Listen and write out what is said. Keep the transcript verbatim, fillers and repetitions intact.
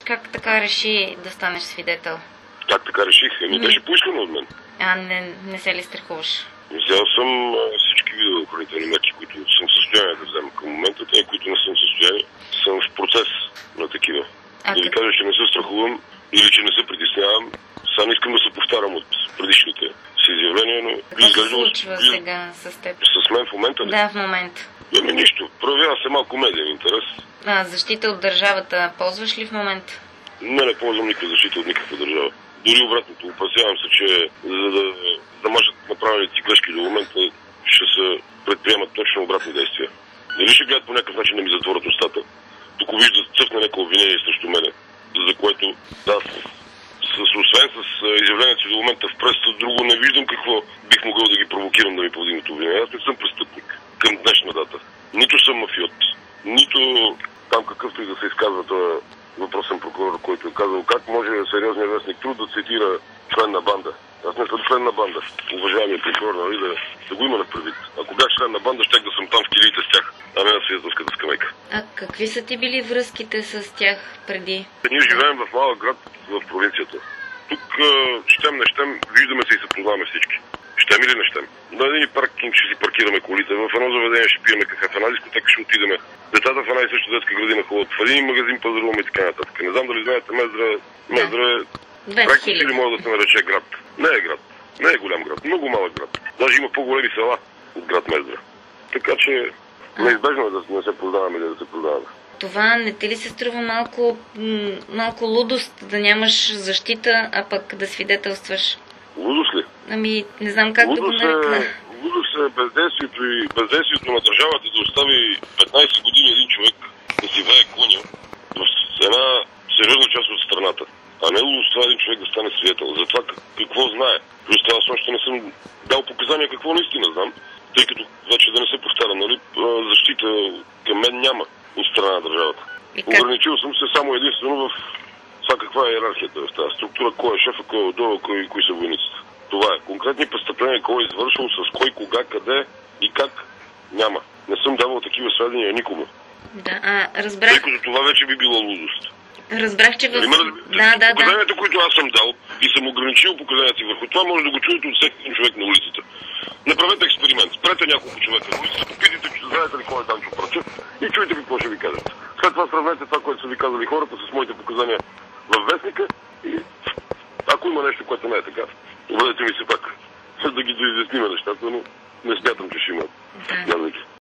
как така реши да станеш свидетел? Как така реших? Еми, беше поискано от мен. А, не, не се ли страхуваш? Взел съм всички видове охранителни мерки, които съм в състояние да взема към момента, тъй които не съм в състояние. Съм в процес на такива. А да ви кажа, че не се страхувам или че не се притеснявам. Сега не искам да се повтарям от предишните си изявления, но... Какво се случва би... сега с теб? С мен в момента ли? Да, в момента. Ами нищо. Проявява се малко медиен интерес. А, защита от държавата ползваш ли в момента? Не, не ползвам никаква защита от никаква държава. Дори обратното. Опасявам се, че за да замажат направените грешки до момента, ще се предприемат точно обратни действия. Дали ще гледат по някакъв начин да ми затворят устата, тук виждат цъфне някакво обвинение срещу мене, за което да, с, освен с изявлението си до момента в пресата, друго не виждам какво бих могъл да ги провокирам да ми повдигнат обвинение. Аз не съм престъпник към днешна дата. Нито съм мафиот, нито там какъвто и да се изказва този въпросен прокурор, който е казал как може сериозният вестник Труд да цитира член на банда. Аз не съм член на банда. Уважаемия прокурор, нали, да, да го има на предвид. Ако бях член на банда, щях да съм там в килиите с тях, а не на съюзническата скамейка. А какви са ти били връзките с тях преди? Ние живеем в малък град в провинцията. Тук щем, не щем, виждаме се и се познаваме всички. Щем или не щем? На един паркинг ще си паркираме колите, в едно заведение ще пиеме кафе, в една дискотека ще отидеме. Децата в една и съща детска градина ходят, в един магазин пазаруваме и така нататък. Не знам дали знаете, Мездра, Мездра е практически ли може да се нарече град. Не е град. Не е голям град. Много малък град. Даже има по-големи села от град Мездра. Така че неизбежно е да не се познаваме или да се познаваме. Това не ти ли се струва малко, малко лудост да нямаш защита, а пък да свидетелстваш? Лудост ли? Ами, не знам как лудост да го нарека. Лудост е бездействието и бездействието на държавата да остави петнайсет години един човек да си вее коня в една сериозна част от страната. А не лудост това един човек да стане свидетел. За това какво знае. Плюс това аз още не съм дал показания какво наистина знам, тъй като вече да не се повтарям, нали, защита към мен няма от страна на държавата. Ограничил съм се само единствено в това каква е иерархията в тази структура, кой е шефа, кой е отдолу, кой, кои са войниците. Това е. Конкретни престъпления, кой е извършил, с кой, кога, къде и как, няма. Не съм давал такива сведения никому. Да, а разбрах... Тъй като това вече би било лудост. Разбрах, че... В... Има, да, да, показанията, да. които аз съм дал и съм ограничил показанията си върху това, може да го чуете от всеки един човек на улицата. Направете експеримент. Спрете няколко човека на улицата, попитайте, че знаете ли кой е Данчо Пръчев и чуйте какво ще ви кажат. След това сравнете това, което са ви казали хората с моите показания във вестника и ако има нещо, което не е така, обадете ми се пак. След да ги доизясниме нещата, но не смятам, че ще има. Да.